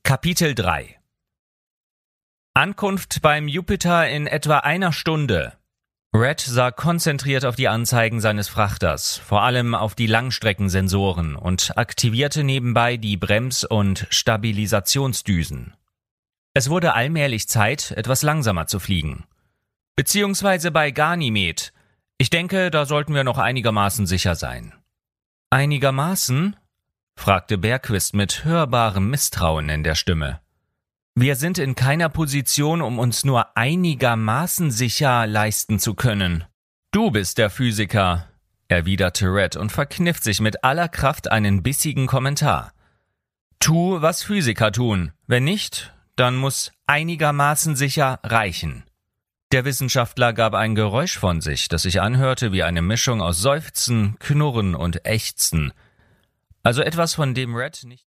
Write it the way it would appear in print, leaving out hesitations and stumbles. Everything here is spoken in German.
Kapitel 3 Ankunft beim Jupiter in etwa einer Stunde. Red sah konzentriert auf die Anzeigen seines Frachters, vor allem auf die Langstreckensensoren, und aktivierte nebenbei die Brems- und Stabilisationsdüsen. Es wurde allmählich Zeit, etwas langsamer zu fliegen. Beziehungsweise bei Ganymed. Ich denke, da sollten wir noch einigermaßen sicher sein. Einigermaßen? Fragte Bergquist mit hörbarem Misstrauen in der Stimme. Wir sind in keiner Position, um uns nur einigermaßen sicher leisten zu können. Du bist der Physiker, erwiderte Red und verkniff sich mit aller Kraft einen bissigen Kommentar. Tu, was Physiker tun. Wenn nicht, dann muss einigermaßen sicher reichen. Der Wissenschaftler gab ein Geräusch von sich, das sich anhörte wie eine Mischung aus Seufzen, Knurren und Ächzen. Also etwas, von dem Red nicht